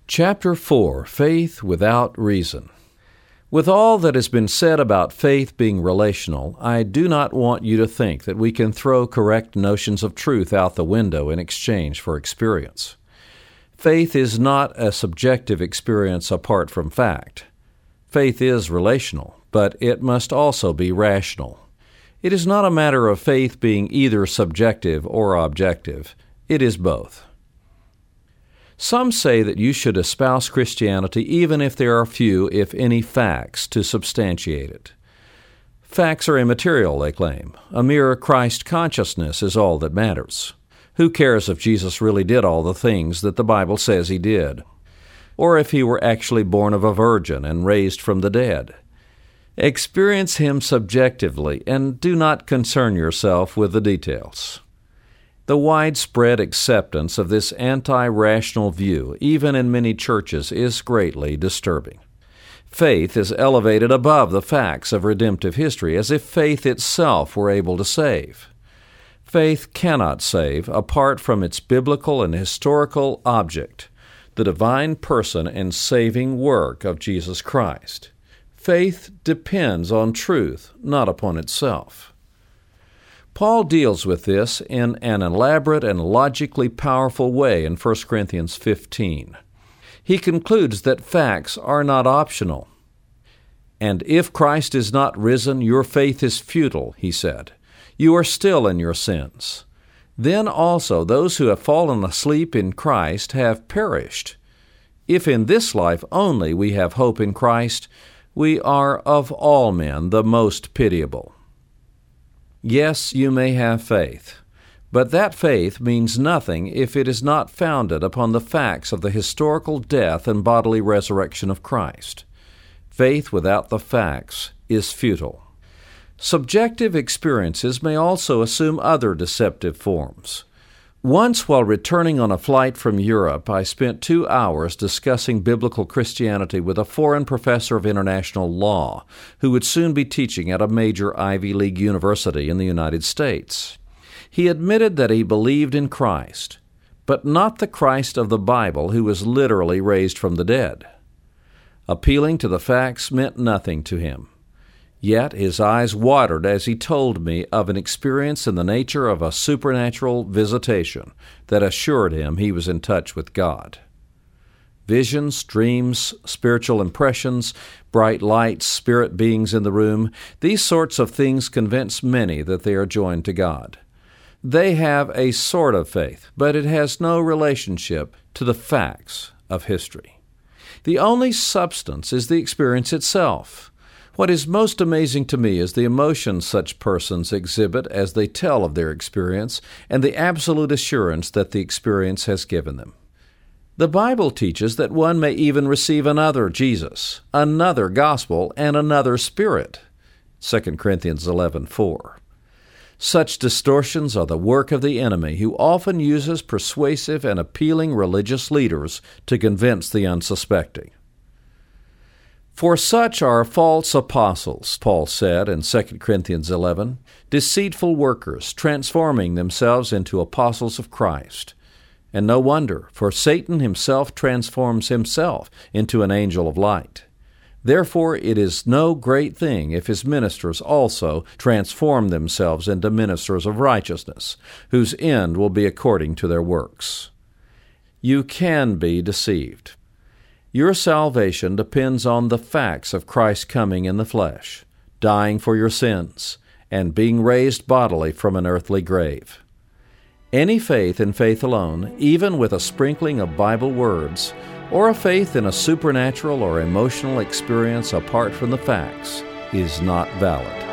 Chapter 4, Faith Without Reason. With all that has been said about faith being relational, I do not want you to think that we can throw correct notions of truth out the window in exchange for experience. Faith is not a subjective experience apart from fact. Faith is relational, but it must also be rational. It is not a matter of faith being either subjective or objective. It is both. Some say that you should espouse Christianity even if there are few, if any, facts to substantiate it. Facts are immaterial, they claim. A mere Christ consciousness is all that matters. Who cares if Jesus really did all the things that the Bible says he did? Or if he were actually born of a virgin and raised from the dead? Experience him subjectively and do not concern yourself with the details. The widespread acceptance of this anti-rational view, even in many churches, is greatly disturbing. Faith is elevated above the facts of redemptive history, as if faith itself were able to save. Faith cannot save apart from its biblical and historical object, the divine person and saving work of Jesus Christ. Faith depends on truth, not upon itself. Paul deals with this in an elaborate and logically powerful way in 1 Corinthians 15. He concludes that facts are not optional. And if Christ is not risen, your faith is futile, he said. You are still in your sins. Then also those who have fallen asleep in Christ have perished. If in this life only we have hope in Christ, we are of all men the most pitiable. Yes, you may have faith, but that faith means nothing if it is not founded upon the facts of the historical death and bodily resurrection of Christ. Faith without the facts is futile. Subjective experiences may also assume other deceptive forms. Once, while returning on a flight from Europe, I spent 2 hours discussing biblical Christianity with a foreign professor of international law who would soon be teaching at a major Ivy League university in the United States. He admitted that he believed in Christ, but not the Christ of the Bible who was literally raised from the dead. Appealing to the facts meant nothing to him. Yet his eyes watered as he told me of an experience in the nature of a supernatural visitation that assured him he was in touch with God. Visions, dreams, spiritual impressions, bright lights, spirit beings in the room, these sorts of things convince many that they are joined to God. They have a sort of faith, but it has no relationship to the facts of history. The only substance is the experience itself. What is most amazing to me is the emotion such persons exhibit as they tell of their experience and the absolute assurance that the experience has given them. The Bible teaches that one may even receive another Jesus, another gospel, and another spirit. 2 Corinthians 11:4. Such distortions are the work of the enemy, who often uses persuasive and appealing religious leaders to convince the unsuspecting. For such are false apostles, Paul said in 2 Corinthians 11, deceitful workers, transforming themselves into apostles of Christ. And no wonder, for Satan himself transforms himself into an angel of light. Therefore it is no great thing if his ministers also transform themselves into ministers of righteousness, whose end will be according to their works. You can be deceived. Your salvation depends on the facts of Christ coming in the flesh, dying for your sins, and being raised bodily from an earthly grave. Any faith in faith alone, even with a sprinkling of Bible words, or a faith in a supernatural or emotional experience apart from the facts, is not valid.